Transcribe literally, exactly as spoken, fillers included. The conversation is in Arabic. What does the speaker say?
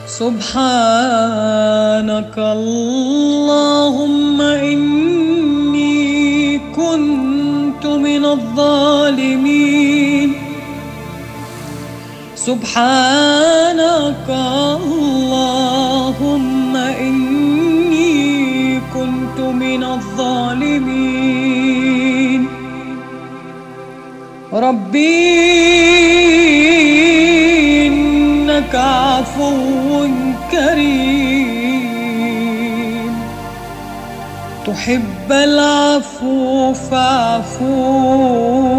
سبحانك اللهم إني كنت من الظالمين. سبحانك اللهم إني كنت من الظالمين. ربي إنك عفو كريم تحب العفو فاعف